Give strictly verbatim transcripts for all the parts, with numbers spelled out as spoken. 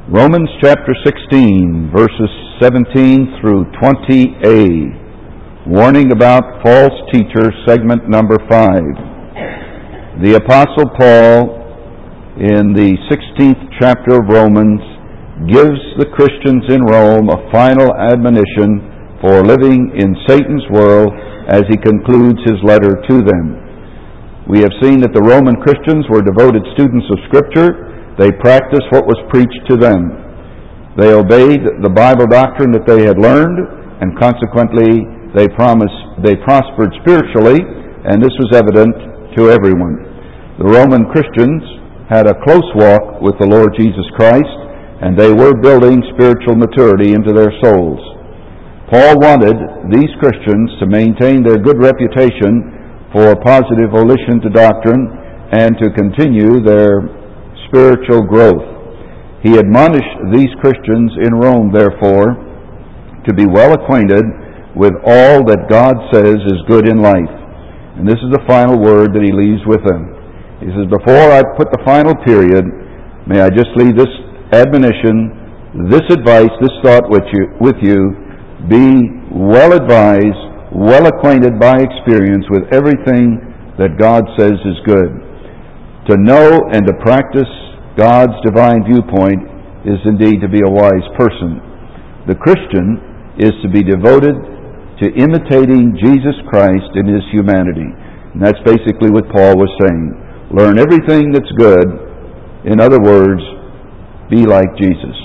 Romans chapter sixteen, verses seventeen through twenty a. Warning about false teachers, segment number five. The Apostle Paul, in the sixteenth chapter of Romans, gives the Christians in Rome a final admonition for living in Satan's world as he concludes his letter to them. We have seen that the Roman Christians were devoted students of Scripture. They practiced what was preached to them. They obeyed the Bible doctrine that they had learned, and consequently they promised, they prospered spiritually, and this was evident to everyone. The Roman Christians had a close walk with the Lord Jesus Christ, and they were building spiritual maturity into their souls. Paul wanted these Christians to maintain their good reputation for positive volition to doctrine and to continue their spiritual growth. He admonished these Christians in Rome, therefore, to be well acquainted with all that God says is good in life. And this is the final word that he leaves with them. He says, before I put the final period, may I just leave this admonition, this advice, this thought with you, with you, be well advised, well acquainted by experience with everything that God says is good. To know and to practice God's divine viewpoint is indeed to be a wise person. The Christian is to be devoted to imitating Jesus Christ in his humanity. And that's basically what Paul was saying. Learn everything that's good. In other words, be like Jesus.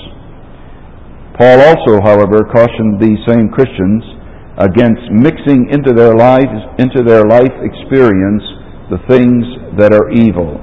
Paul also, however, cautioned these same Christians against mixing into their lives, into their life experience the things that are evil.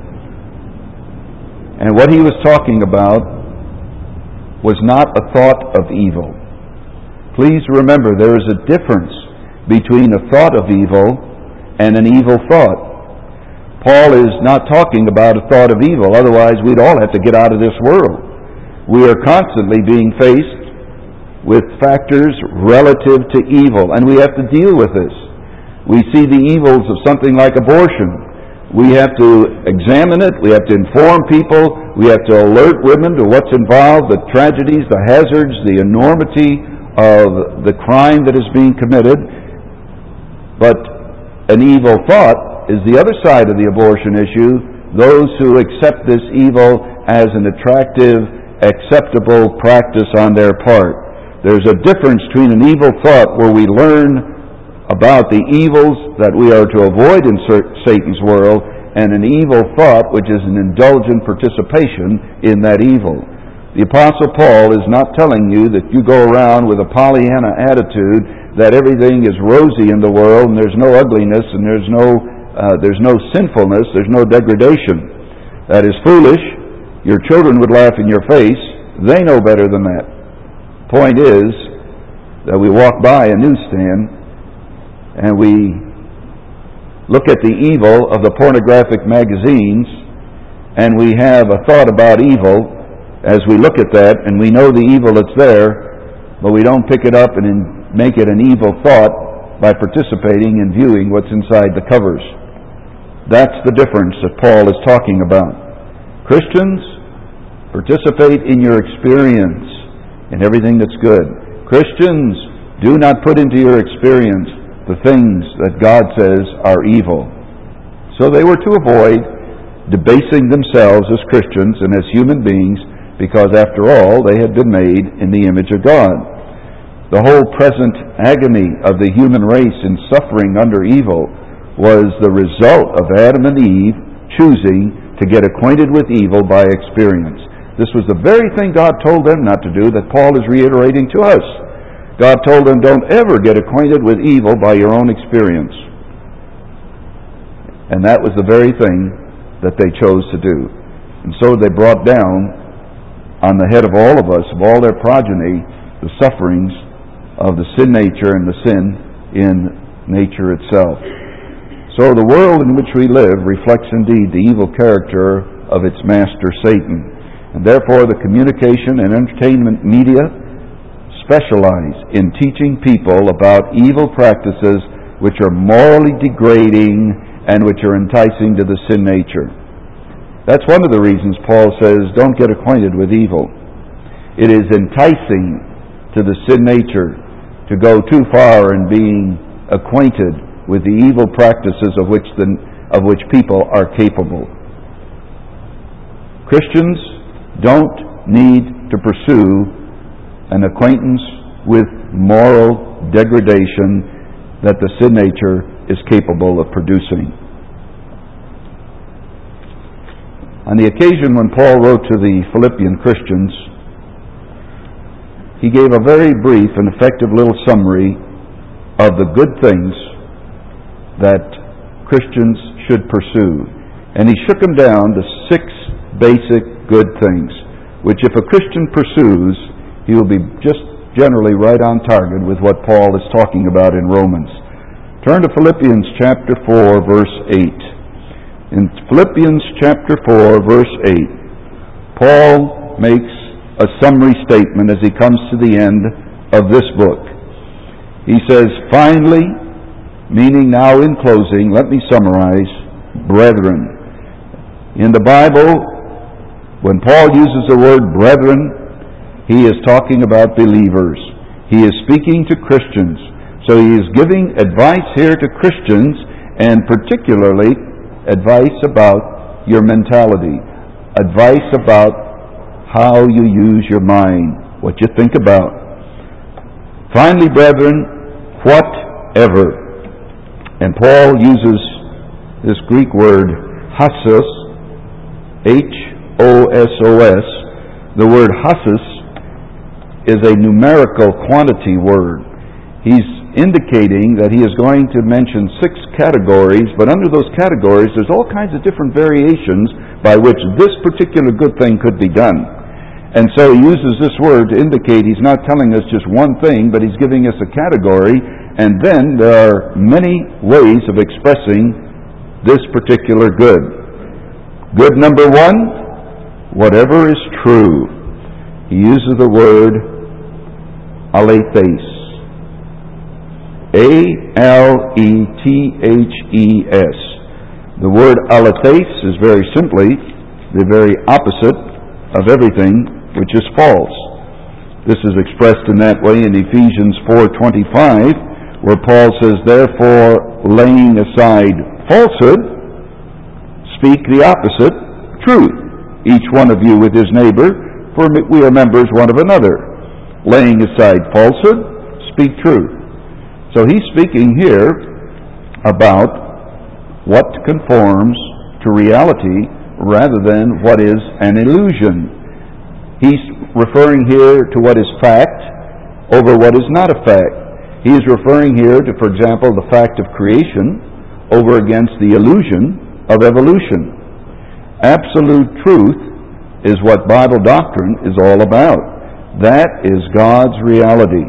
And what he was talking about was not a thought of evil. Please remember, there is a difference between a thought of evil and an evil thought. Paul is not talking about a thought of evil, otherwise we'd all have to get out of this world. We are constantly being faced with factors relative to evil, and we have to deal with this. We see the evils of something like abortion. We have to examine it, we have to inform people, we have to alert women to what's involved, the tragedies, the hazards, the enormity of the crime that is being committed. But an evil thought is the other side of the abortion issue, those who accept this evil as an attractive, acceptable practice on their part. There's a difference between an evil thought where we learn about the evils that we are to avoid in Satan's world, and an evil thought which is an indulgent participation in that evil. The Apostle Paul is not telling you that you go around with a Pollyanna attitude that everything is rosy in the world and there's no ugliness and there's no uh, there's no sinfulness, there's no degradation. That is foolish. Your children would laugh in your face. They know better than that. Point is that we walk by a newsstand and we look at the evil of the pornographic magazines, and we have a thought about evil as we look at that, and we know the evil that's there, but we don't pick it up and in, make it an evil thought by participating and viewing what's inside the covers. That's the difference that Paul is talking about. Christians, participate in your experience in everything that's good. Christians, do not put into your experience the things that God says are evil. So they were to avoid debasing themselves as Christians and as human beings, because after all, they had been made in the image of God. The whole present agony of the human race in suffering under evil was the result of Adam and Eve choosing to get acquainted with evil by experience. This was the very thing God told them not to do that Paul is reiterating to us. God told them, don't ever get acquainted with evil by your own experience. And that was the very thing that they chose to do. And so they brought down on the head of all of us, of all their progeny, the sufferings of the sin nature and the sin in nature itself. So the world in which we live reflects indeed the evil character of its master, Satan. And therefore the communication and entertainment media specialize in teaching people about evil practices which are morally degrading and which are enticing to the sin nature. That's one of the reasons Paul says, don't get acquainted with evil. It is enticing to the sin nature to go too far in being acquainted with the evil practices of which the, of which people are capable. Christians don't need to pursue an acquaintance with moral degradation that the sin nature is capable of producing. On the occasion when Paul wrote to the Philippian Christians, he gave a very brief and effective little summary of the good things that Christians should pursue. And he shook them down to six basic good things, which if a Christian pursues, he will be just generally right on target with what Paul is talking about in Romans. Turn to Philippians chapter four, verse eight. In Philippians chapter four, verse eight, Paul makes a summary statement as he comes to the end of this book. He says, finally, meaning now in closing, let me summarize, brethren. In the Bible, when Paul uses the word brethren, he is talking about believers. He is speaking to Christians. So he is giving advice here to Christians, and particularly advice about your mentality, advice about how you use your mind, what you think about. Finally, brethren, whatever. And Paul uses this Greek word, hasos, H O S O S. The word hasos is a numerical quantity word. He's indicating that he is going to mention six categories, but under those categories there's all kinds of different variations by which this particular good thing could be done. And so he uses this word to indicate he's not telling us just one thing, but he's giving us a category, and then there are many ways of expressing this particular good. Good number one, whatever is true. He uses the word aletheis. A L E T H E S. The word aletheis is very simply the very opposite of everything which is false. This is expressed in that way in Ephesians four twenty-five, where Paul says, therefore, laying aside falsehood, speak the opposite, truth, each one of you with his neighbor, for we are members one of another. Laying aside falsehood, speak truth. So he's speaking here about what conforms to reality rather than what is an illusion. He's referring here to what is fact over what is not a fact. He is referring here to, for example, the fact of creation over against the illusion of evolution. Absolute truth is what Bible doctrine is all about. That is God's reality.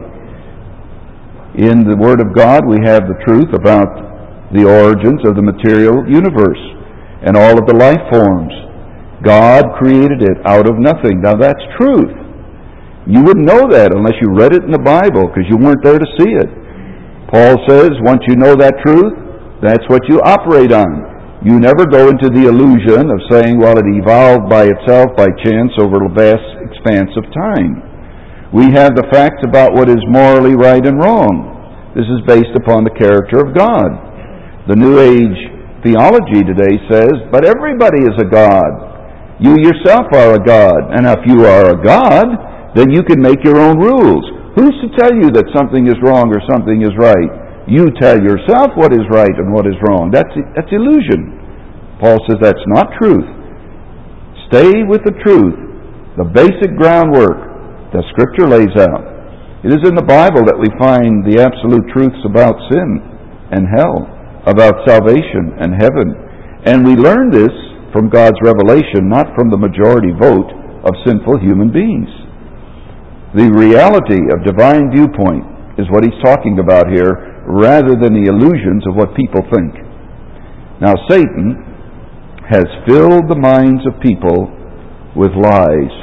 In the Word of God, we have the truth about the origins of the material universe and all of the life forms. God created it out of nothing. Now that's truth. You wouldn't know that unless you read it in the Bible, because you weren't there to see it. Paul says, once you know that truth, that's what you operate on. You never go into the illusion of saying, well, it evolved by itself by chance over a vast expanse of time. We have the facts about what is morally right and wrong. This is based upon the character of God. The New Age theology today says, but everybody is a God. You yourself are a God. And if you are a God, then you can make your own rules. Who's to tell you that something is wrong or something is right? You tell yourself what is right and what is wrong. That's, that's illusion. Paul says that's not truth. Stay with the truth, the basic groundwork that Scripture lays out. It is in the Bible that we find the absolute truths about sin and hell, about salvation and heaven. And we learn this from God's revelation, not from the majority vote of sinful human beings. The reality of divine viewpoint is what he's talking about here, rather than the illusions of what people think. Now, Satan has filled the minds of people with lies,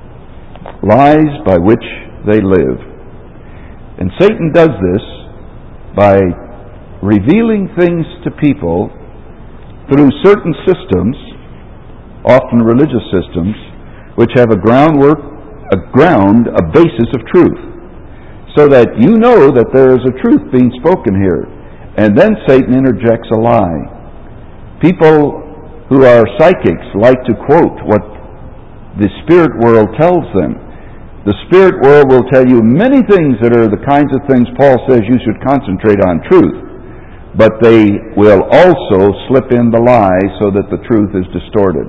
lies by which they live. And Satan does this by revealing things to people through certain systems, often religious systems, which have a groundwork a ground, a basis of truth, so that you know that there is a truth being spoken here. And then Satan interjects a lie. People who are psychics like to quote what the spirit world tells them. The spirit world will tell you many things that are the kinds of things Paul says you should concentrate on truth, but they will also slip in the lie so that the truth is distorted.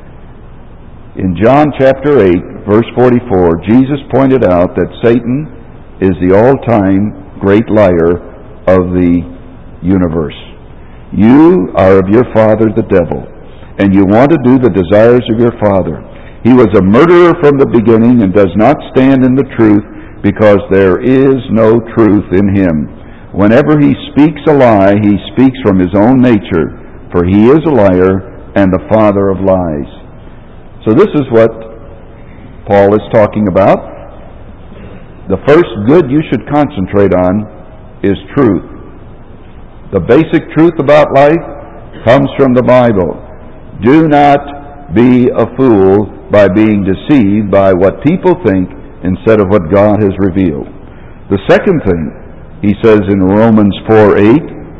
In John chapter eight, verse forty-four, Jesus pointed out that Satan is the all-time great liar of the universe. You are of your father the devil, and you want to do the desires of your father. He was a murderer from the beginning and does not stand in the truth, because there is no truth in him. Whenever he speaks a lie, he speaks from his own nature, for he is a liar and the father of lies. So this is what Paul is talking about. The first good you should concentrate on is truth. The basic truth about life comes from the Bible. Do not be a fool by being deceived by what people think instead of what God has revealed. The second thing he says in Romans four eight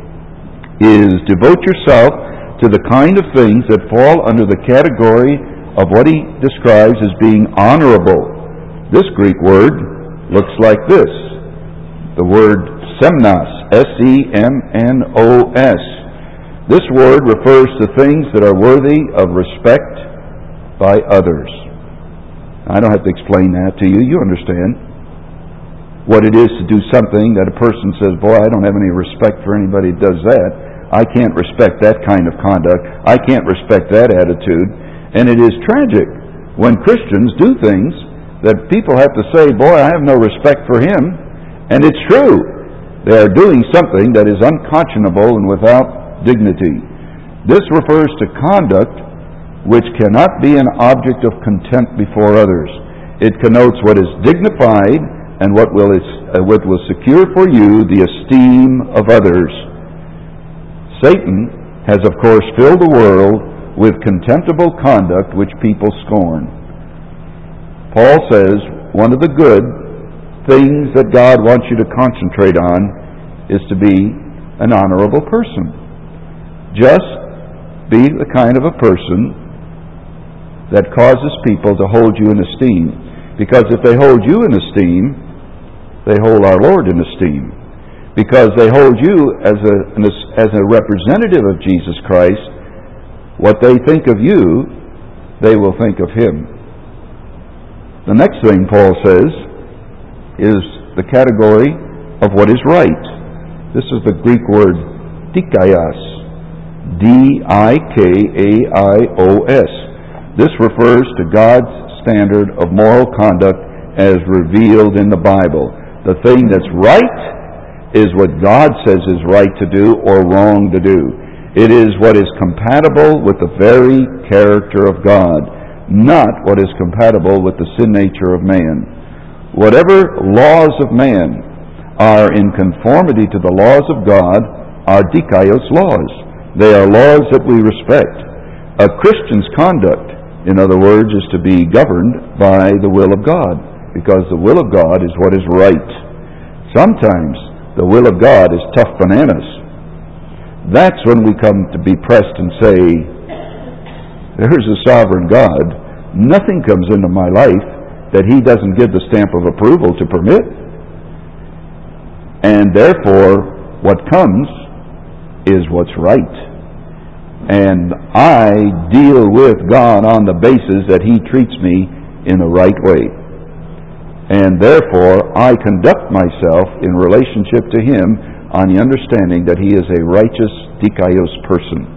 is devote yourself to the kind of things that fall under the category of what he describes as being honorable. This Greek word looks like this. The word semnos, S E M N O S. This word refers to things that are worthy of respect by others. I don't have to explain that to you. You understand what it is to do something that a person says, boy, I don't have any respect for anybody who does that. I can't respect that kind of conduct. I can't respect that attitude. And it is tragic when Christians do things that people have to say, boy, I have no respect for him. And it's true. They are doing something that is unconscionable and without dignity. This refers to conduct which cannot be an object of contempt before others. It connotes what is dignified and what will, is, uh, what will secure for you the esteem of others. Satan has, of course, filled the world with contemptible conduct which people scorn. Paul says one of the good things that God wants you to concentrate on is to be an honorable person. Just be the kind of a person that causes people to hold you in esteem. Because if they hold you in esteem, they hold our Lord in esteem. Because they hold you as a, as a representative of Jesus Christ, what they think of you, they will think of him. The next thing Paul says is the category of what is right. This is the Greek word dikaios. D I K A I O S. This refers to God's standard of moral conduct as revealed in the Bible. The thing that's right is what God says is right to do or wrong to do. It is what is compatible with the very character of God, not what is compatible with the sin nature of man. Whatever laws of man are in conformity to the laws of God are dikaios laws. They are laws that we respect. A Christian's conduct, in other words, is to be governed by the will of God, because the will of God is what is right. Sometimes the will of God is tough bananas. That's when we come to be pressed and say, there's a sovereign God. Nothing comes into my life that he doesn't give the stamp of approval to permit. And therefore, what comes is what's right. And I deal with God on the basis that he treats me in the right way. And therefore, I conduct myself in relationship to him on the understanding that he is a righteous dikaios person.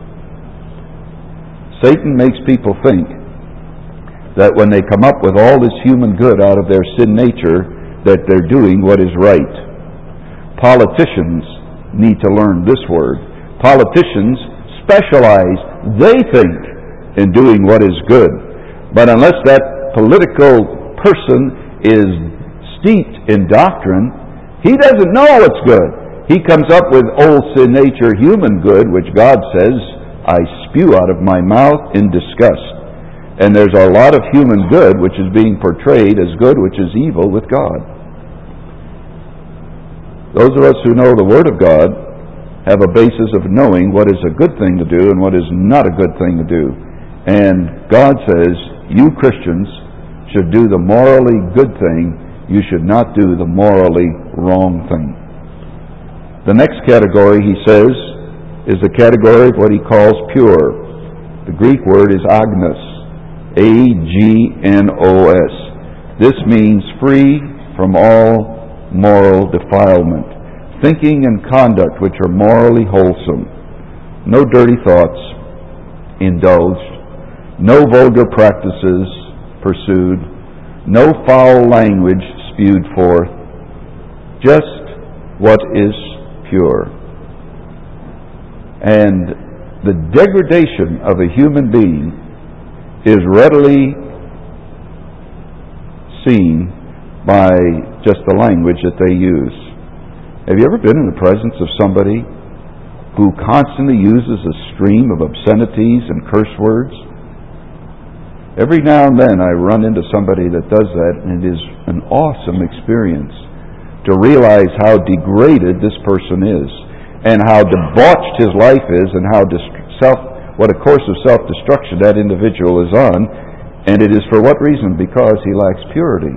Satan makes people think that when they come up with all this human good out of their sin nature, that they're doing what is right. Politicians need to learn this word. Politicians specialize, they think, in doing what is good. But unless that political person is steeped in doctrine, he doesn't know what's good. He comes up with old sin nature human good, which God says, I spew out of my mouth in disgust. And there's a lot of human good which is being portrayed as good which is evil with God. Those of us who know the Word of God have a basis of knowing what is a good thing to do and what is not a good thing to do. And God says, you Christians should do the morally good thing. You should not do the morally wrong thing. The next category, he says, is the category of what he calls pure. The Greek word is agnos, A G N O S. This means free from all moral defilement, thinking and conduct which are morally wholesome, no dirty thoughts indulged, no vulgar practices pursued, no foul language spewed forth, just what is pure. And the degradation of a human being is readily seen by just the language that they use. Have you ever been in the presence of somebody who constantly uses a stream of obscenities and curse words? Every now and then I run into somebody that does that, and it is an awesome experience to realize how degraded this person is, and how debauched his life is, and how dist- self, what a course of self-destruction that individual is on, and it is for what reason? Because he lacks purity.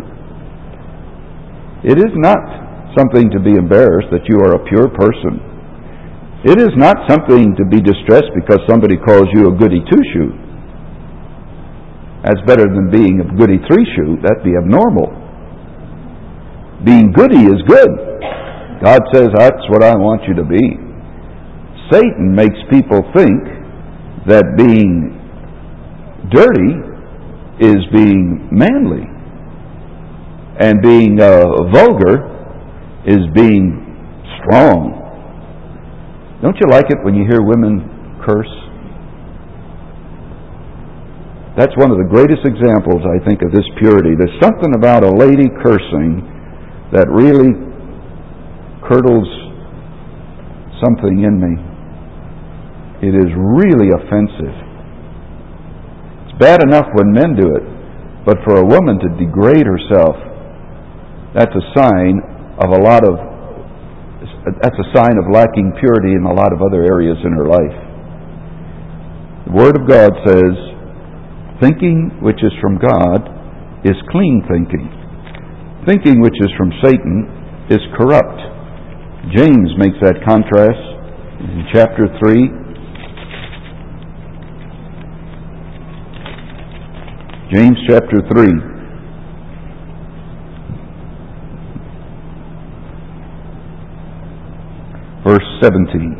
It is not something to be embarrassed that you are a pure person. It is not something to be distressed because somebody calls you a goody two-shoe. That's better than being a goody three-shoe. That'd be abnormal. Being goody is good. God says, that's what I want you to be. Satan makes people think that being dirty is being manly, and being uh, vulgar is being strong. Don't you like it when you hear women curse? That's one of the greatest examples, I think, of this purity. There's something about a lady cursing that really curdles something in me. It is really offensive. It's bad enough when men do it, but for a woman to degrade herself, that's a sign of a lot of, that's a sign of lacking purity in a lot of other areas in her life. The Word of God says, thinking which is from God is clean thinking. Thinking which is from Satan is corrupt. James makes that contrast in chapter three. James chapter three. Verse seventeen.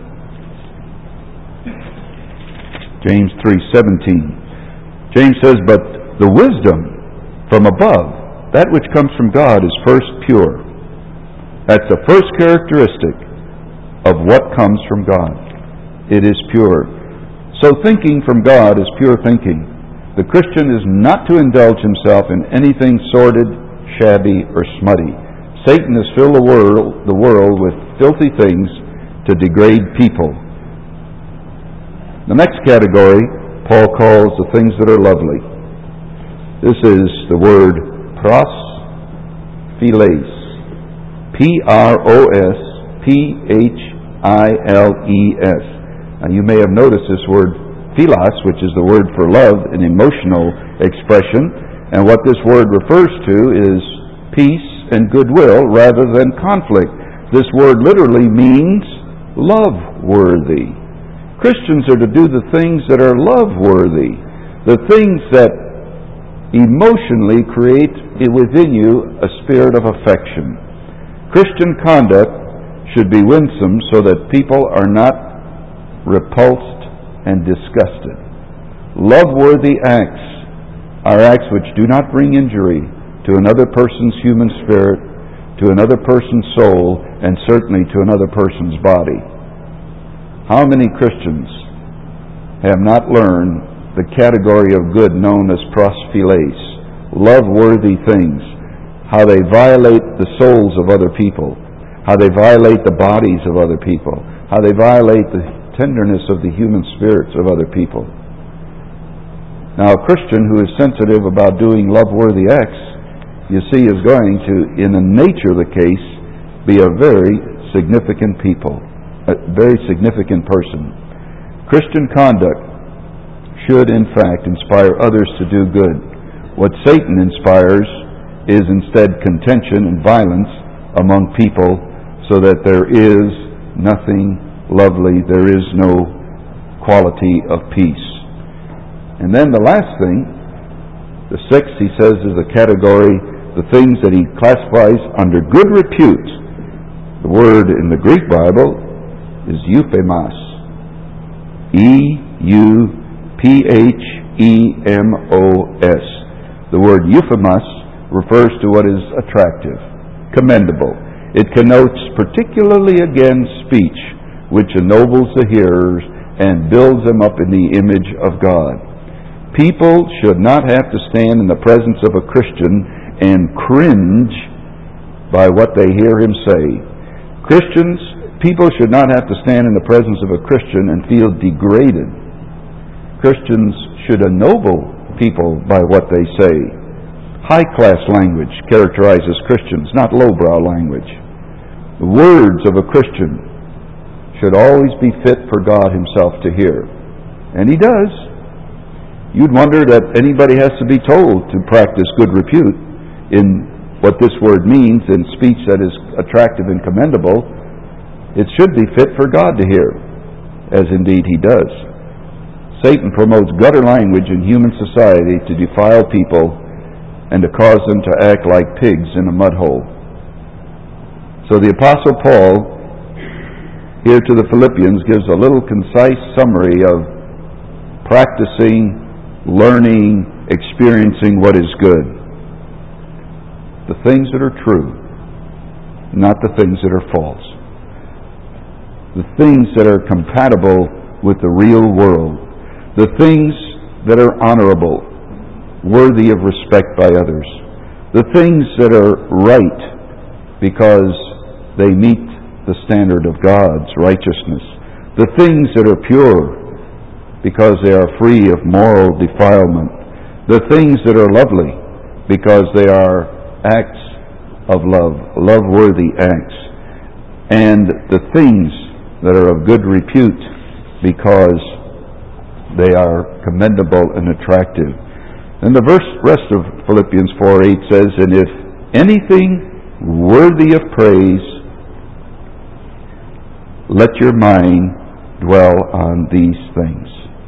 James three seventeen. James says, but the wisdom from above, that which comes from God, is first pure. That's the first characteristic of what comes from God. It is pure. So thinking from God is pure thinking. The Christian is not to indulge himself in anything sordid, shabby, or smutty. Satan has filled the world, the world with filthy things to degrade people. The next category Paul calls the things that are lovely. This is the word pros philes. P R O S P H I L E S. Now you may have noticed this word philos, which is the word for love, an emotional expression, and what this word refers to is peace and goodwill rather than conflict. This word literally means love-worthy. Christians are to do the things that are love-worthy, the things that emotionally create within you a spirit of affection. Christian conduct should be winsome so that people are not repulsed and disgusted. Love-worthy acts are acts which do not bring injury to another person's human spirit, to another person's soul, and certainly to another person's body. How many Christians have not learned the category of good known as pros philes, love-worthy things, how they violate the souls of other people, how they violate the bodies of other people, how they violate the tenderness of the human spirits of other people. Now, a Christian who is sensitive about doing love-worthy acts, you see, is going to, in the nature of the case, be a very significant people, a very significant person. Christian conduct should, in fact, inspire others to do good. What Satan inspires is instead contention and violence among people, so that there is nothing lovely, there is no quality of peace. And then the last thing, the sixth, he says, is a category, the things that he classifies under good repute. The word in the Greek Bible is euphemos. E U P H E M O S. The word euphemos refers to what is attractive, commendable. It connotes particularly again speech which ennobles the hearers and builds them up in the image of God. People should not have to stand in the presence of a Christian and cringe by what they hear him say. Christians, people should not have to stand in the presence of a Christian and feel degraded. Christians should ennoble people by what they say. High-class language characterizes Christians, not lowbrow language. The words of a Christian should always be fit for God himself to hear. And he does. You'd wonder that anybody has to be told to practice good repute in what this word means in speech that is attractive and commendable. It should be fit for God to hear, as indeed he does. Satan promotes gutter language in human society to defile people and to cause them to act like pigs in a mud hole. So the Apostle Paul, here to the Philippians, gives a little concise summary of practicing, learning, experiencing what is good. The things that are true, not the things that are false. The things that are compatible with the real world. The things that are honorable, worthy of respect by others. The things that are right because they meet the standard of God's righteousness. The things that are pure because they are free of moral defilement. The things that are lovely because they are acts of love, love-worthy acts. And the things that are of good repute because they are commendable and attractive. And the verse, rest of Philippians four eight says, and if anything worthy of praise, let your mind dwell on these things.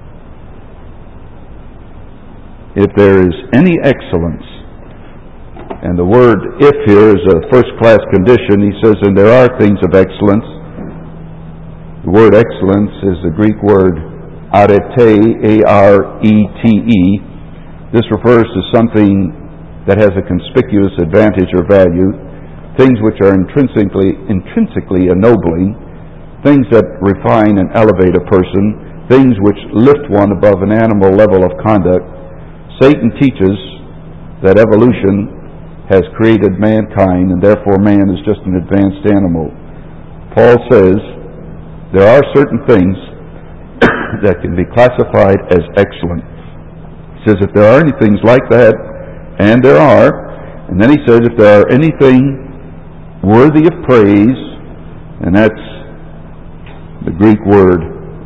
If there is any excellence, and the word if here is a first-class condition, he says, and there are things of excellence. The word excellence is the Greek word arete, A R E T E. This refers to something that has a conspicuous advantage or value, things which are intrinsically, intrinsically ennobling, things that refine and elevate a person, things which lift one above an animal level of conduct. Satan teaches that evolution has created mankind, and therefore man is just an advanced animal. Paul says there are certain things that can be classified as excellent. He says if there are any things like that, and there are, and then he says if there are anything worthy of praise, and that's the Greek word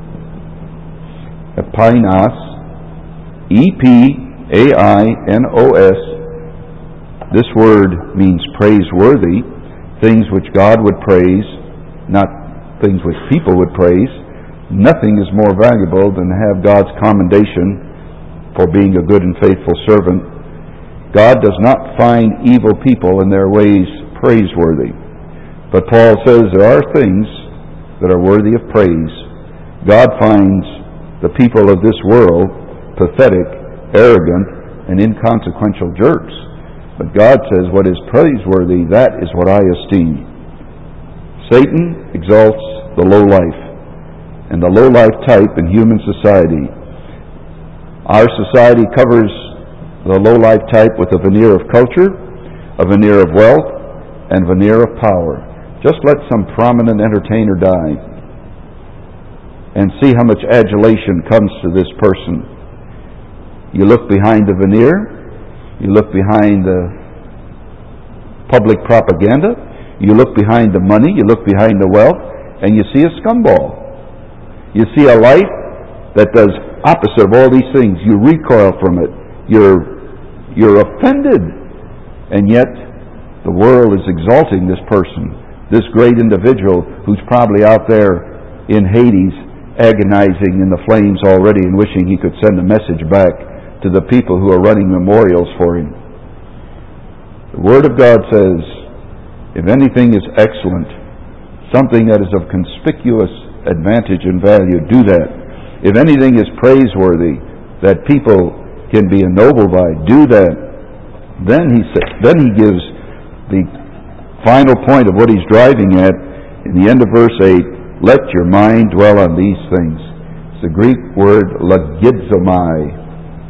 epainos, E P A I N O S. This word means praiseworthy, things which God would praise, not things which people would praise. Nothing is more valuable than to have God's commendation for being a good and faithful servant. God does not find evil people in their ways praiseworthy. But Paul says there are things that are worthy of praise. God finds the people of this world pathetic, arrogant, and inconsequential jerks. But God says what is praiseworthy, that is what I esteem. Satan exalts the low life, and the low life type in human society. Our society covers the low life type with a veneer of culture, a veneer of wealth, and a veneer of power. Just let some prominent entertainer die, and see how much adulation comes to this person. You look behind the veneer, you look behind the public propaganda, you look behind the money, you look behind the wealth, and you see a scumball. You see a life that does opposite of all these things. You recoil from it. You're, you're offended. And yet, the world is exalting this person, this great individual who's probably out there in Hades, agonizing in the flames already and wishing he could send a message back to the people who are running memorials for him. The Word of God says, if anything is excellent, something that is of conspicuous advantage and value, do that. If anything is praiseworthy, that people can be ennobled by, do that. Then he sa- then he gives the final point of what he's driving at in the end of verse eight. Let your mind dwell on these things. It's the Greek word logizomai.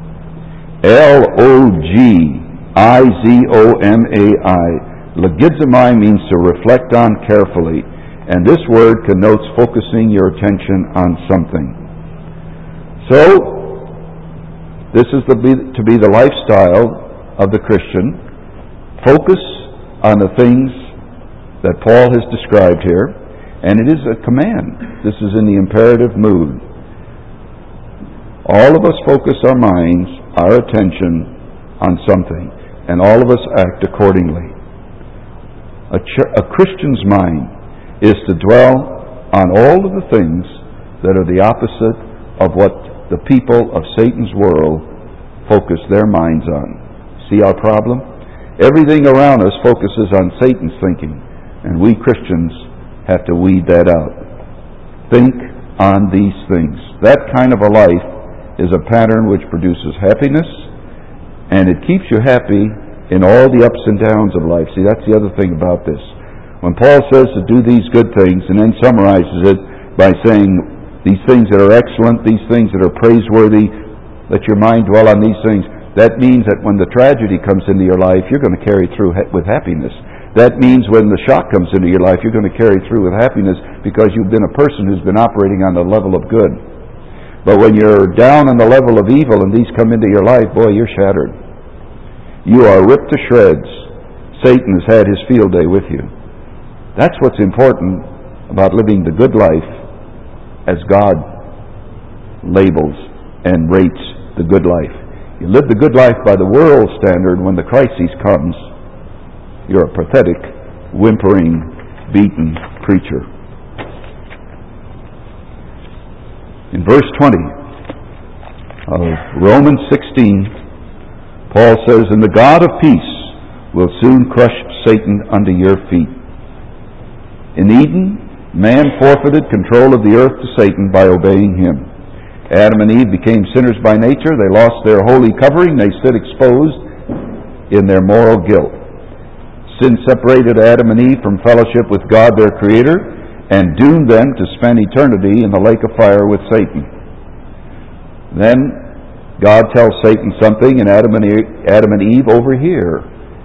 L O G I Z O M A I. Logizomai means to reflect on carefully. And this word connotes focusing your attention on something. So, this is the, to be the lifestyle of the Christian. Focus on the things that Paul has described here. And it is a command. This is in the imperative mood. All of us focus our minds, our attention on something. And all of us act accordingly. A, ch- a Christian's mind is to dwell on all of the things that are the opposite of what the people of Satan's world focus their minds on. See our problem? Everything around us focuses on Satan's thinking, and we Christians have to weed that out. Think on these things. That kind of a life is a pattern which produces happiness, and it keeps you happy in all the ups and downs of life. See, that's the other thing about this. When Paul says to do these good things and then summarizes it by saying these things that are excellent, these things that are praiseworthy, let your mind dwell on these things, that means that when the tragedy comes into your life, you're going to carry through ha- with happiness. That means when the shock comes into your life, you're going to carry through with happiness because you've been a person who's been operating on the level of good. But when you're down on the level of evil and these come into your life, boy, you're shattered. You are ripped to shreds. Satan has had his field day with you. That's what's important about living the good life as God labels and rates the good life. You live the good life by the world standard. When the crisis comes, you're a pathetic, whimpering, beaten creature. In verse twenty of Romans sixteen, Paul says, and the God of peace will soon crush Satan under your feet. In Eden, man forfeited control of the earth to Satan by obeying him. Adam and Eve became sinners by nature. They lost their holy covering. They stood exposed in their moral guilt. Sin separated Adam and Eve from fellowship with God, their Creator, and doomed them to spend eternity in the lake of fire with Satan. Then God tells Satan something, and Adam and Eve, Adam and Eve overhear.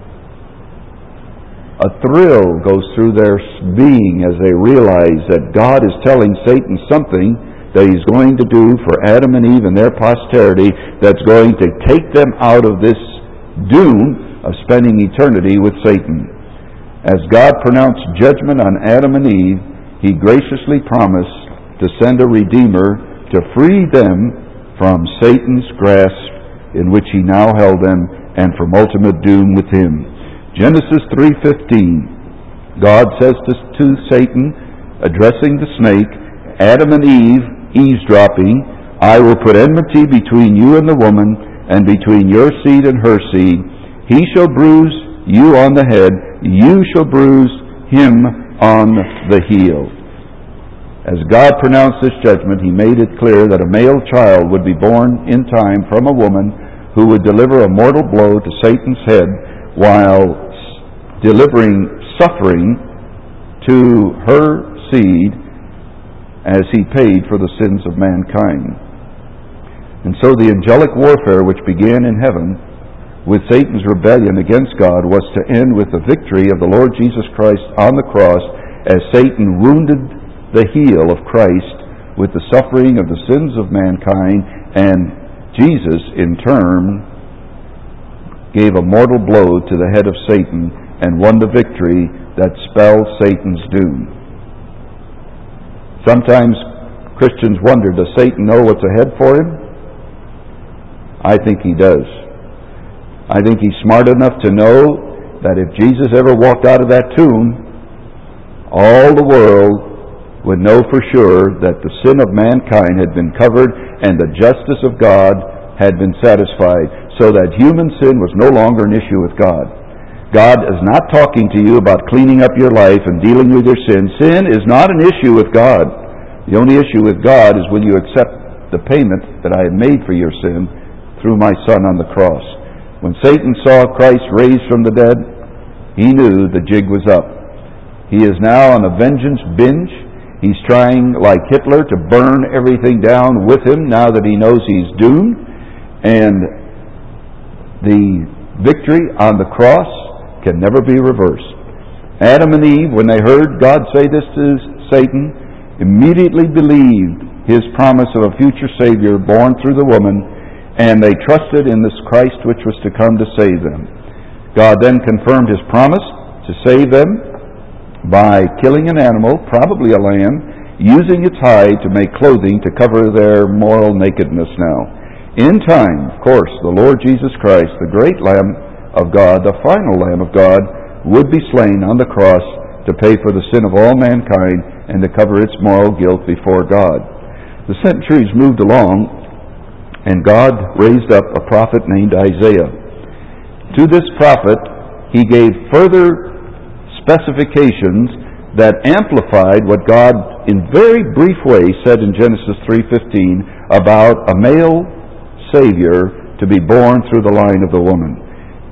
A thrill goes through their being as they realize that God is telling Satan something that he's going to do for Adam and Eve and their posterity that's going to take them out of this doom of spending eternity with Satan. As God pronounced judgment on Adam and Eve, he graciously promised to send a Redeemer to free them from Satan's grasp in which he now held them and from ultimate doom with him. Genesis three fifteen, God says to, to Satan, addressing the snake, Adam and Eve eavesdropping, I will put enmity between you and the woman, and between your seed and her seed. He shall bruise you on the head, you shall bruise him on the heel. As God pronounced this judgment, he made it clear that a male child would be born in time from a woman who would deliver a mortal blow to Satan's head while delivering suffering to her seed as he paid for the sins of mankind. And so the angelic warfare which began in heaven with Satan's rebellion against God was to end with the victory of the Lord Jesus Christ on the cross as Satan wounded the heel of Christ with the suffering of the sins of mankind and Jesus, in turn, gave a mortal blow to the head of Satan and won the victory that spelled Satan's doom. Sometimes Christians wonder, does Satan know what's ahead for him? I think he does. I think he's smart enough to know that if Jesus ever walked out of that tomb, all the world would know for sure that the sin of mankind had been covered and the justice of God had been satisfied, so that human sin was no longer an issue with God. God is not talking to you about cleaning up your life and dealing with your sin. Sin is not an issue with God. The only issue with God is will you accept the payment that I have made for your sin through my Son on the cross. When Satan saw Christ raised from the dead, he knew the jig was up. He is now on a vengeance binge. He's trying, like Hitler, to burn everything down with him now that he knows he's doomed. And the victory on the cross can never be reversed. Adam and Eve, when they heard God say this to Satan, immediately believed his promise of a future Savior born through the woman, and they trusted in this Christ which was to come to save them. God then confirmed his promise to save them by killing an animal, probably a lamb, using its hide to make clothing to cover their moral nakedness now. In time, of course, the Lord Jesus Christ, the great Lamb of God, the final Lamb of God, would be slain on the cross to pay for the sin of all mankind and to cover its moral guilt before God. The centuries moved along, and God raised up a prophet named Isaiah. To this prophet, he gave further specifications that amplified what God, in very brief way, said in Genesis three fifteen about a male Savior to be born through the line of the woman.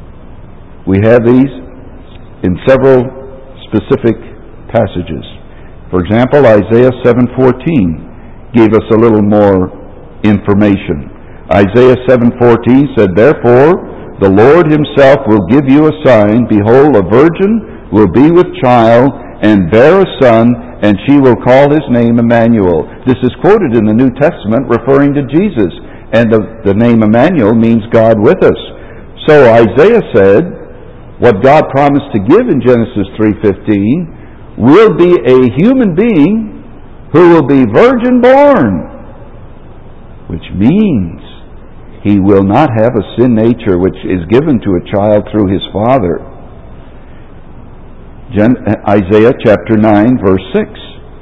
We have these in several specific passages. For example, Isaiah seven fourteen gave us a little more information. Isaiah seven fourteen said, "Therefore the Lord himself will give you a sign. Behold, a virgin will be with child and bear a son, and she will call his name Emmanuel." This is quoted in the New Testament referring to Jesus. And the, the name Emmanuel means God with us. So Isaiah said, what God promised to give in Genesis three fifteen will be a human being who will be virgin born, which means he will not have a sin nature which is given to a child through his father. Gen- Isaiah chapter nine verse six.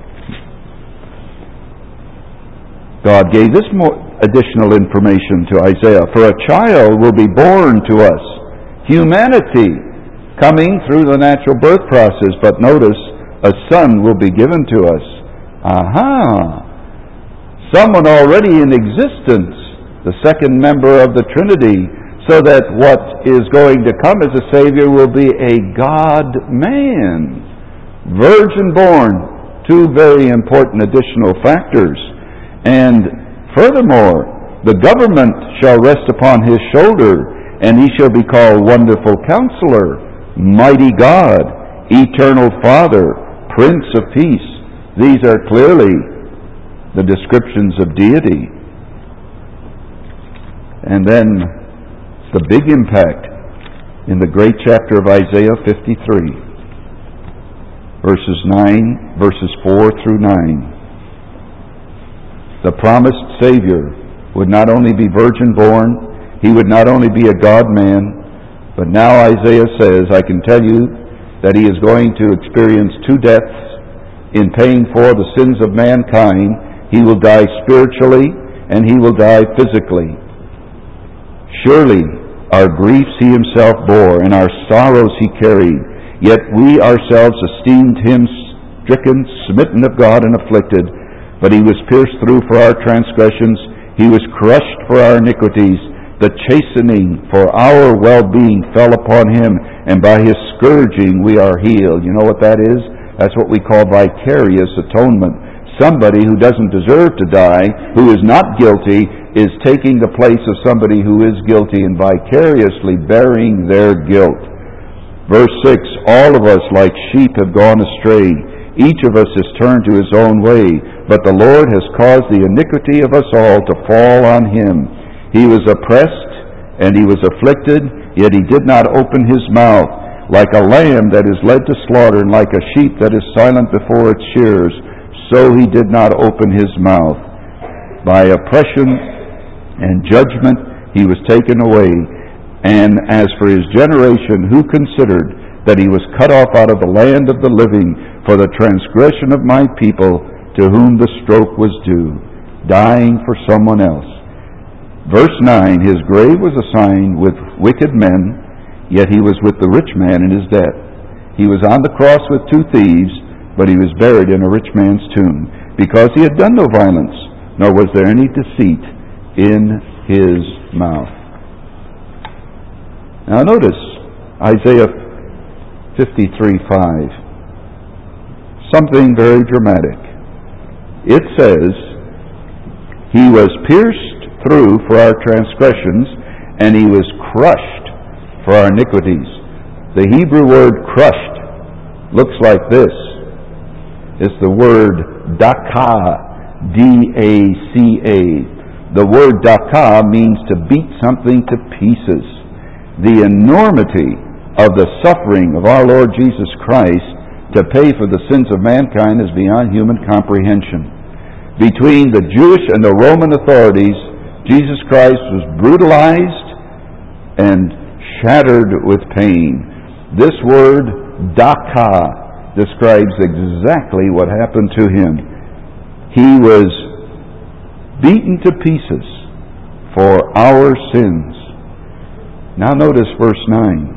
God gave this more additional information to Isaiah. "For a child will be born to us." Humanity coming through the natural birth process, but notice, a son will be given to us. Aha! Someone already in existence, the second member of the Trinity, so that what is going to come as a Savior will be a God-man. Virgin born. Two very important additional factors. And furthermore, the government shall rest upon his shoulder, and he shall be called Wonderful Counselor, Mighty God, Eternal Father, Prince of Peace. These are clearly the descriptions of deity. And then the big impact in the great chapter of Isaiah fifty-three, verses nine, verses four through nine. The promised Savior would not only be virgin born, he would not only be a God-man, but now Isaiah says, I can tell you that he is going to experience two deaths in paying for the sins of mankind. He will die spiritually and he will die physically. Surely our griefs he himself bore, and our sorrows he carried. Yet we ourselves esteemed him stricken, smitten of God, and afflicted. But he was pierced through for our transgressions. He was crushed for our iniquities. The chastening for our well-being fell upon him, and by his scourging we are healed. You know what that is? That's what we call vicarious atonement. Somebody who doesn't deserve to die, who is not guilty, is taking the place of somebody who is guilty and vicariously bearing their guilt. Verse six, all of us like sheep have gone astray. Each of us has turned to his own way, but the Lord has caused the iniquity of us all to fall on him. He was oppressed and he was afflicted, yet he did not open his mouth. Like a lamb that is led to slaughter, and like a sheep that is silent before its shearers, so he did not open his mouth. By oppression and judgment he was taken away. And as for his generation, who considered that he was cut off out of the land of the living for the transgression of my people, to whom the stroke was due, dying for someone else. Verse nine, his grave was assigned with wicked men, yet he was with the rich man in his death. He was on the cross with two thieves, but he was buried in a rich man's tomb, because he had done no violence, nor was there any deceit in his mouth. Now notice Isaiah fifty-three five. Something very dramatic. It says, he was pierced through for our transgressions, and he was crushed for our iniquities. The Hebrew word crushed looks like this. It's the word dakah, D A C A. The word dakah means to beat something to pieces. The enormity of the suffering of our Lord Jesus Christ to pay for the sins of mankind is beyond human comprehension. Between the Jewish and the Roman authorities, Jesus Christ was brutalized and shattered with pain. This word, dakah, describes exactly what happened to him. He was beaten to pieces for our sins. Now notice verse nine.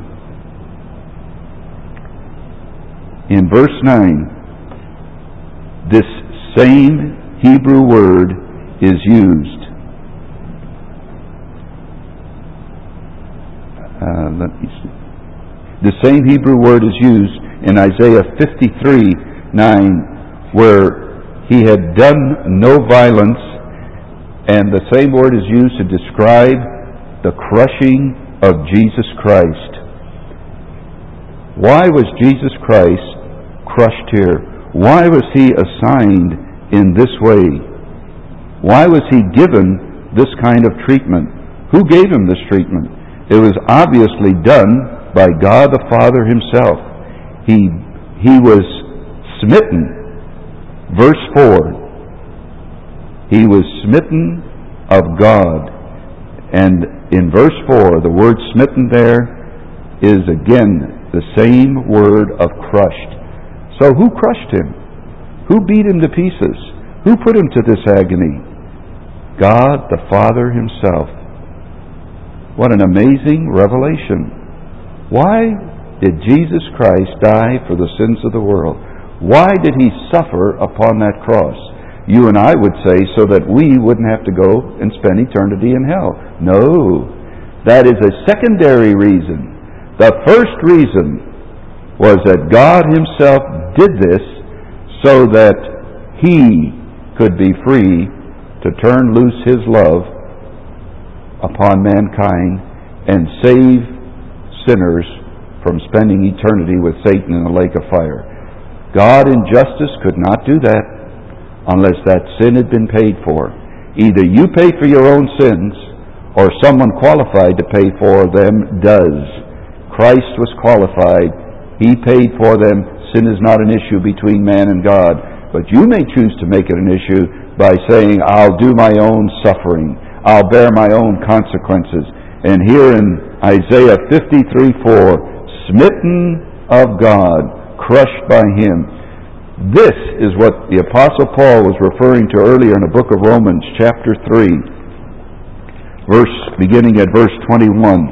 In verse nine, this same Hebrew word is used. Uh, let me see. The same Hebrew word is used in Isaiah fifty-three nine, where he had done no violence, and the same word is used to describe the crushing of Jesus Christ. Why was Jesus Christ crushed here? Why was he assigned in this way? Why was he given this kind of treatment? Who gave him this treatment? It was obviously done by God the Father himself. He, he was smitten. Verse four. He was smitten of God. And in verse four, the word smitten there is again the same word of crushed. So who crushed him? Who beat him to pieces? Who put him to this agony? God the Father himself. What an amazing revelation. Why did Jesus Christ die for the sins of the world? Why did he suffer upon that cross? You and I would say so that we wouldn't have to go and spend eternity in hell. No, that is a secondary reason. The first reason was that God himself did this so that he could be free to turn loose his love upon mankind and save sinners from spending eternity with Satan in a lake of fire. God in justice could not do that unless that sin had been paid for. Either you pay for your own sins or someone qualified to pay for them does. Christ was qualified. He paid for them. Sin is not an issue between man and God. But you may choose to make it an issue by saying, I'll do my own suffering. I'll bear my own consequences. And here in Isaiah fifty-three four, smitten of God, crushed by him. This is what the Apostle Paul was referring to earlier in the book of Romans, chapter three, verse beginning at verse twenty-one.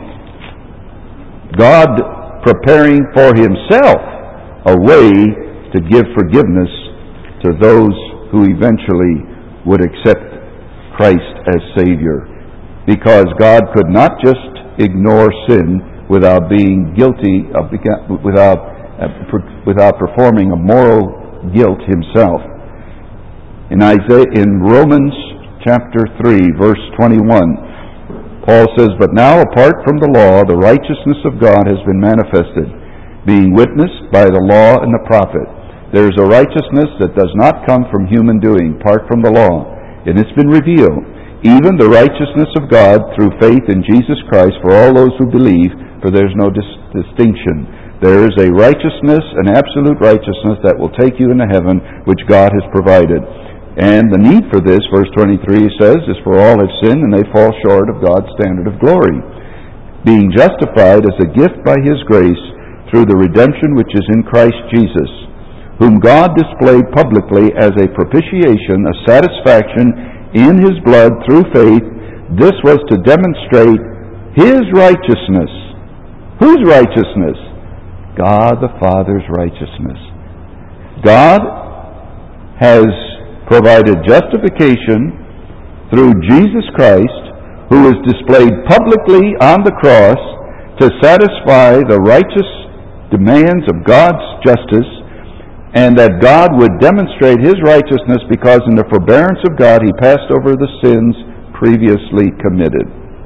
God preparing for himself a way to give forgiveness to those who eventually would accept Christ as Savior. Because God could not just ignore sin without being guilty of, without uh, without performing a moral guilt himself. In Isaiah, in Romans chapter three, verse twenty-one, Paul says, "But now, apart from the law, the righteousness of God has been manifested, being witnessed by the law and the prophet. There is a righteousness that does not come from human doing, apart from the law, and it's been revealed, even the righteousness of God through faith in Jesus Christ for all those who believe, for there's no dis- distinction. There is a righteousness, an absolute righteousness that will take you into heaven, which God has provided. And the need for this, verse twenty-three says, is for all have sinned and they fall short of God's standard of glory, being justified as a gift by His grace through the redemption which is in Christ Jesus, whom God displayed publicly as a propitiation, a satisfaction in His blood through faith. This was to demonstrate His righteousness. Whose righteousness? God the Father's righteousness. God has provided justification through Jesus Christ, who is displayed publicly on the cross to satisfy the righteous demands of God's justice, and that God would demonstrate His righteousness because in the forbearance of God He passed over the sins previously committed.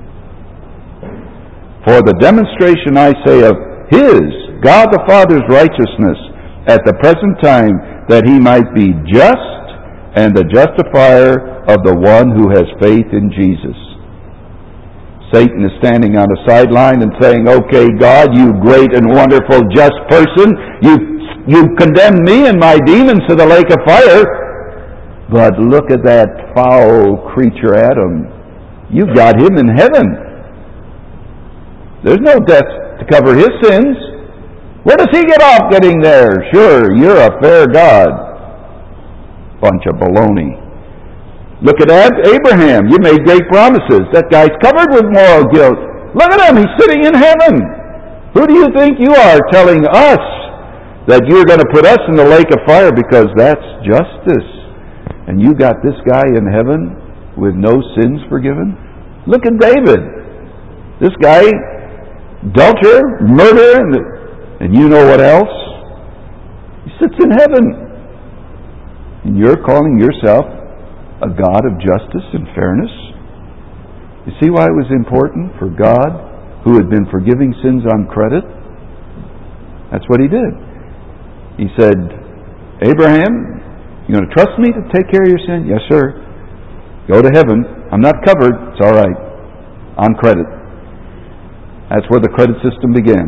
For the demonstration, I say, of His, God the Father's righteousness at the present time, that He might be just and the justifier of the one who has faith in Jesus. Satan is standing on the sideline and saying, okay, God, you great and wonderful just person, you you condemned me and my demons to the lake of fire, but look at that foul creature Adam. You've got him in heaven. There's no death to cover his sins. Where does he get off getting there? Sure, you're a fair God. Bunch of baloney. Look at Abraham. You made great promises. That guy's covered with moral guilt. Look at him. He's sitting in heaven. Who do you think you are telling us that you're going to put us in the lake of fire because that's justice? And you got this guy in heaven with no sins forgiven? Look at David. This guy, adulterer, murderer, and, and you know what else? He sits in heaven. And you're calling yourself a God of justice and fairness? You see why it was important for God, who had been forgiving sins on credit? That's what He did. He said, Abraham, you going to trust me to take care of your sin? Yes, sir. Go to heaven. I'm not covered. It's all right. On credit. That's where the credit system began.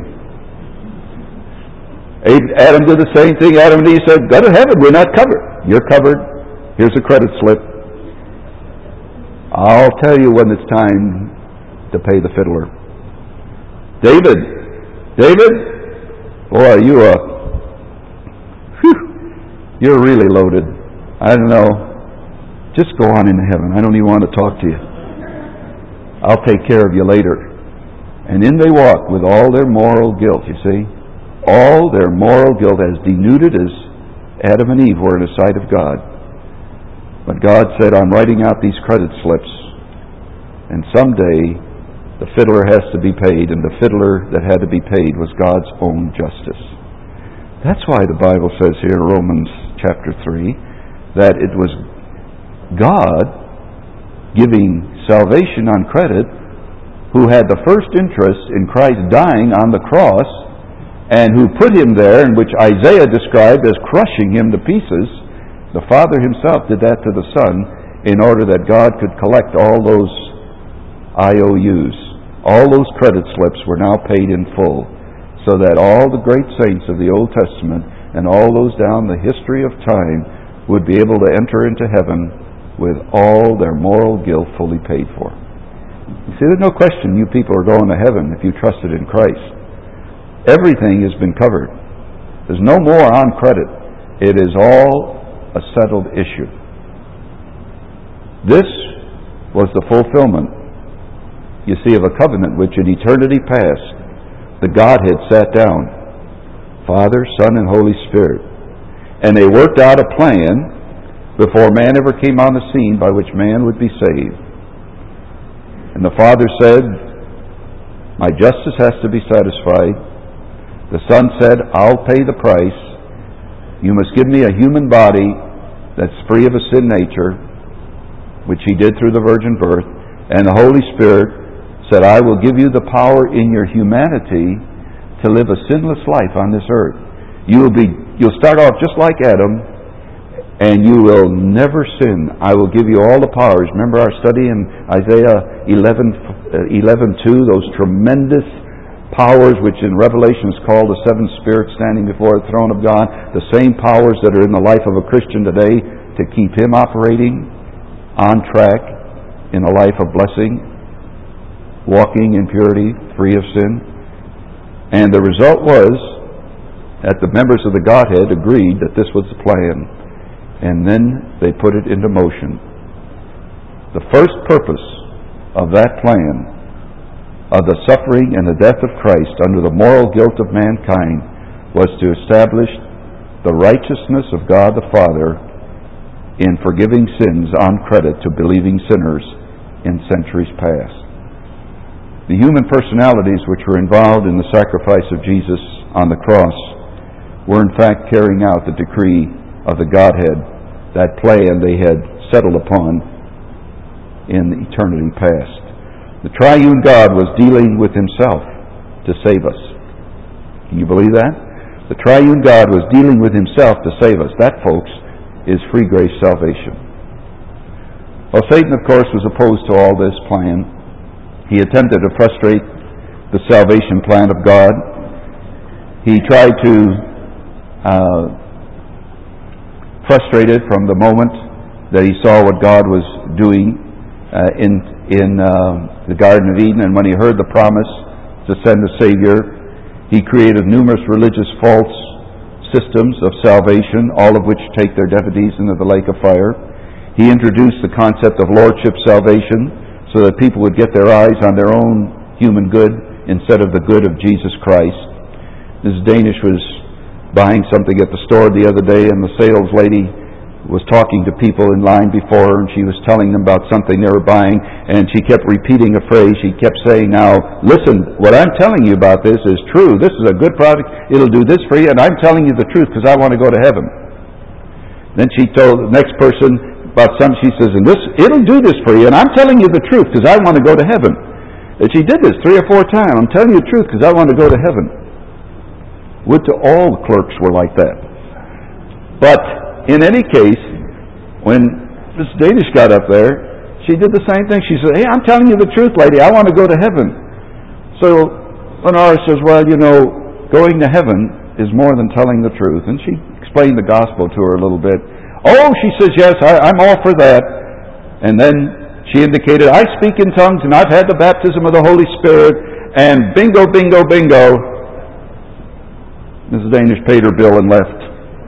Adam did the same thing. Adam and Eve said, go to heaven. We're not covered. You're covered. Here's a credit slip. I'll tell you when it's time to pay the fiddler. David. David? Boy, you are, whew, you're really loaded. I don't know. Just go on into heaven. I don't even want to talk to you. I'll take care of you later. And in they walk with all their moral guilt, you see. All their moral guilt as denuded as Adam and Eve were in the sight of God. But God said, I'm writing out these credit slips, and someday the fiddler has to be paid, and the fiddler that had to be paid was God's own justice. That's why the Bible says here in Romans chapter three that it was God giving salvation on credit, who had the first interest in Christ dying on the cross, and who put him there, and which Isaiah described as crushing him to pieces. The Father Himself did that to the Son in order that God could collect all those I O Us. All those credit slips were now paid in full, so that all the great saints of the Old Testament and all those down the history of time would be able to enter into heaven with all their moral guilt fully paid for. You see, there's no question you people are going to heaven if you trusted in Christ. Everything has been covered. There's no more on credit. It is all a settled issue. This was the fulfillment, you see, of a covenant which in eternity past the Godhead sat down, Father, Son, and Holy Spirit, and they worked out a plan before man ever came on the scene by which man would be saved. And the Father said, my justice has to be satisfied. The Son said, I'll pay the price. You must give me a human body that's free of a sin nature, which He did through the virgin birth. And the Holy Spirit said, I will give you the power in your humanity to live a sinless life on this earth. You will be, you'll start off just like Adam, and you will never sin. I will give you all the powers. Remember our study in Isaiah eleven two, those tremendous powers which in Revelation is called the seven spirits standing before the throne of God, the same powers that are in the life of a Christian today to keep him operating on track in a life of blessing, walking in purity, free of sin. And the result was that the members of the Godhead agreed that this was the plan, and then they put it into motion. The first purpose of that plan, of the suffering and the death of Christ under the moral guilt of mankind, was to establish the righteousness of God the Father in forgiving sins on credit to believing sinners in centuries past. The human personalities which were involved in the sacrifice of Jesus on the cross were in fact carrying out the decree of the Godhead, that plan they had settled upon in eternity past. The triune God was dealing with himself to save us. Can you believe that? The triune God was dealing with himself to save us. That, folks, is free grace salvation. Well, Satan, of course, was opposed to all this plan. He attempted to frustrate the salvation plan of God. He tried to uh, frustrate it from the moment that he saw what God was doing uh, in, in uh, the Garden of Eden, and when he heard the promise to send a Savior, he created numerous religious false systems of salvation, all of which take their devotees into the lake of fire. He introduced the concept of lordship salvation, so that people would get their eyes on their own human good instead of the good of Jesus Christ. Missus Danish was buying something at the store the other day, and the sales lady was talking to people in line before her, and she was telling them about something they were buying, and she kept repeating a phrase. She kept saying, now, listen, what I'm telling you about this is true. This is a good product. It'll do this for you, and I'm telling you the truth because I want to go to heaven. Then she told the next person about some, she says, and this, it'll do this for you, and I'm telling you the truth because I want to go to heaven. And she did this three or four times. I'm telling you the truth because I want to go to heaven. Would to all the clerks were like that. But in any case, when Miss Danish got up there, she did the same thing. She said, hey, I'm telling you the truth, lady. I want to go to heaven. So Lenora says, well, you know, going to heaven is more than telling the truth. And she explained the gospel to her a little bit. Oh, she says, yes, I, I'm all for that. And then she indicated, I speak in tongues, and I've had the baptism of the Holy Spirit, and bingo, bingo, bingo. Missus Danish paid her bill and left.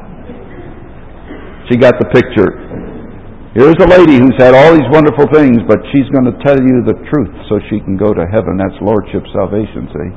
She got the picture. Here's a lady who's had all these wonderful things, but she's going to tell you the truth so she can go to heaven. That's lordship salvation, see?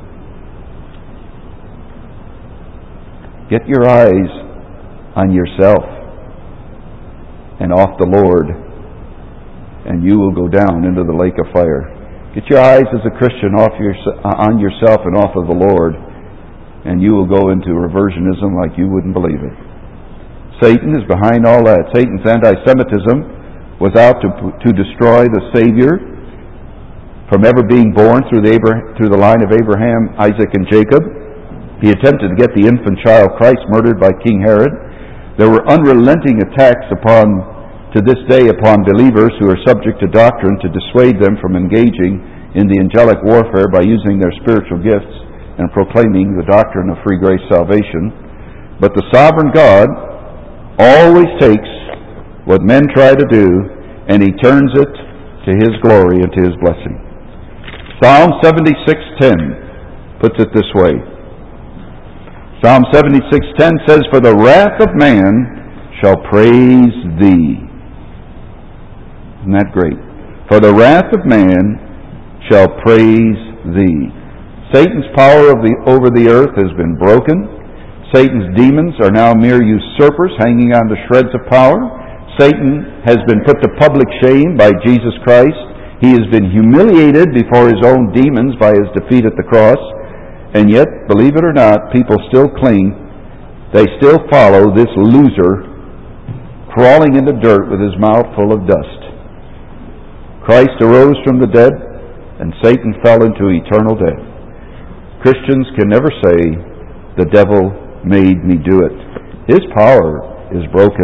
Get your eyes on yourself and off the Lord, and you will go down into the lake of fire. Get your eyes as a Christian off your, on yourself and off of the Lord, and you will go into reversionism like you wouldn't believe it. Satan is behind all that. Satan's anti-Semitism was out to, to destroy the Savior from ever being born through the, Abraham, through the line of Abraham, Isaac, and Jacob. He attempted to get the infant child Christ murdered by King Herod. There were unrelenting attacks upon, to this day, upon believers who are subject to doctrine to dissuade them from engaging in the angelic warfare by using their spiritual gifts and proclaiming the doctrine of free grace salvation. But the sovereign God always takes what men try to do, and He turns it to His glory and to His blessing. Psalm seventy-six ten puts it this way. Psalm seventy-six ten says, for the wrath of man shall praise thee. Isn't that great? For the wrath of man shall praise thee. Satan's power of the, over the earth has been broken. Satan's demons are now mere usurpers hanging on to shreds of power. Satan has been put to public shame by Jesus Christ. He has been humiliated before his own demons by his defeat at the cross. And yet, believe it or not, people still cling. They still follow this loser crawling in the dirt with his mouth full of dust. Christ arose from the dead, and Satan fell into eternal death. Christians can never say, the devil made me do it. His power is broken.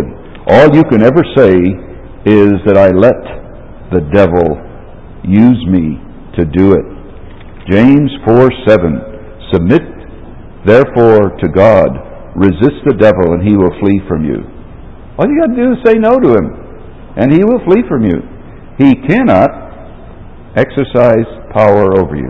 All you can ever say is that I let the devil use me to do it. James four seven, submit therefore to God, resist the devil and he will flee from you. All you got to do is say no to him and he will flee from you. He cannot exercise power over you.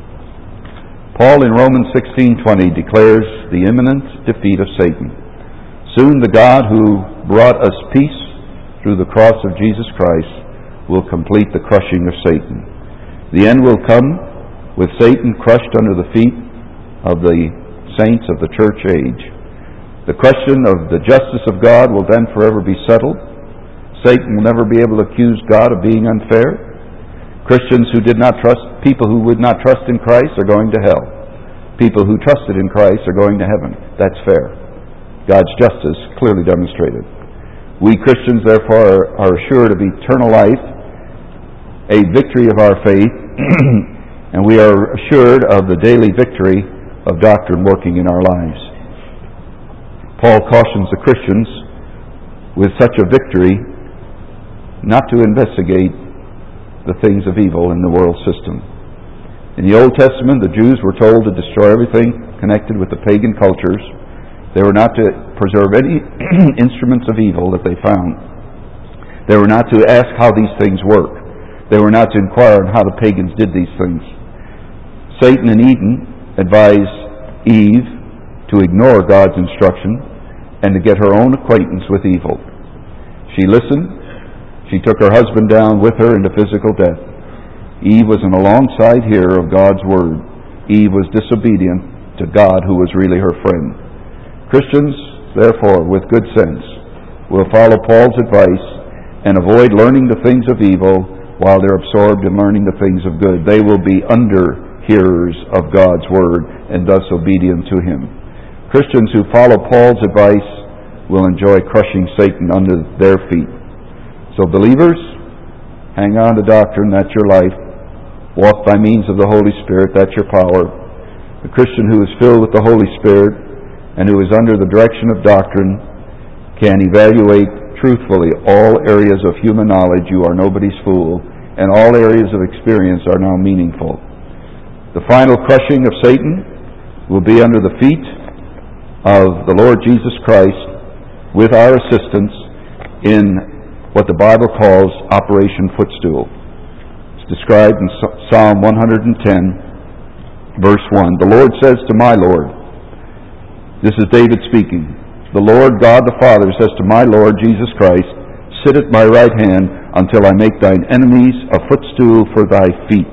Paul in Romans sixteen twenty declares the imminent defeat of Satan. Soon the God who brought us peace through the cross of Jesus Christ will complete the crushing of Satan. The end will come with Satan crushed under the feet of the saints of the church age. The question of the justice of God will then forever be settled. Satan will never be able to accuse God of being unfair. Christians who did not trust, people who would not trust in Christ are going to hell. People who trusted in Christ are going to heaven. That's fair. God's justice clearly demonstrated. We Christians, therefore, are assured of eternal life, a victory of our faith, and we are assured of the daily victory of doctrine working in our lives. Paul cautions the Christians with such a victory not to investigate the things of evil in the world system. In the Old Testament, the Jews were told to destroy everything connected with the pagan cultures. They were not to preserve any instruments of evil that they found. They were not to ask how these things work. They were not to inquire on how the pagans did these things. Satan in Eden advised Eve to ignore God's instruction and to get her own acquaintance with evil. She listened. She took her husband down with her into physical death. Eve was an alongside hearer of God's word. Eve was disobedient to God, who was really her friend. Christians, therefore, with good sense, will follow Paul's advice and avoid learning the things of evil while they're absorbed in learning the things of good. They will be under hearers of God's word and thus obedient to him. Christians who follow Paul's advice will enjoy crushing Satan under their feet. So believers, hang on to doctrine, that's your life. Walk by means of the Holy Spirit, that's your power. The Christian who is filled with the Holy Spirit and who is under the direction of doctrine can evaluate truthfully all areas of human knowledge. You are nobody's fool, and all areas of experience are now meaningful. The final crushing of Satan will be under the feet of the Lord Jesus Christ with our assistance in what the Bible calls Operation Footstool. It's described in Psalm one hundred ten, verse one. The Lord says to my Lord, this is David speaking, the Lord God the Father says to my Lord Jesus Christ, sit at my right hand until I make thine enemies a footstool for thy feet.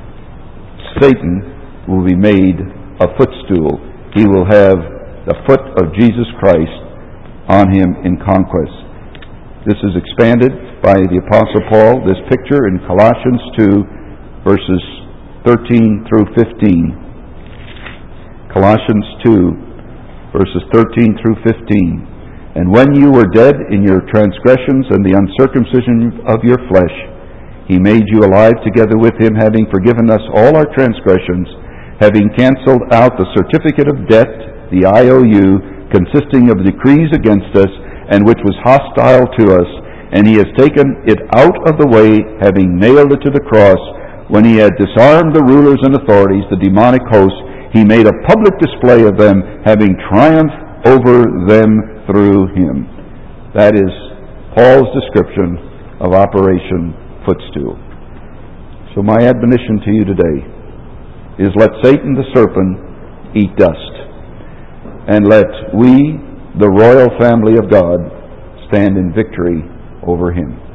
Satan will be made a footstool. He will have the foot of Jesus Christ on him in conquest. This is expanded by the Apostle Paul, this picture in Colossians two, verses thirteen through fifteen. Colossians two, verses thirteen through fifteen. And when you were dead in your transgressions and the uncircumcision of your flesh, he made you alive together with him, having forgiven us all our transgressions, having canceled out the certificate of debt, the I O U, consisting of decrees against us, and which was hostile to us, and he has taken it out of the way, having nailed it to the cross. When he had disarmed the rulers and authorities, the demonic hosts, he made a public display of them, having triumphed over them through him. That is Paul's description of Operation Footstool. So my admonition to you today is, let Satan the serpent eat dust, and let we, the royal family of God, stand in victory over him.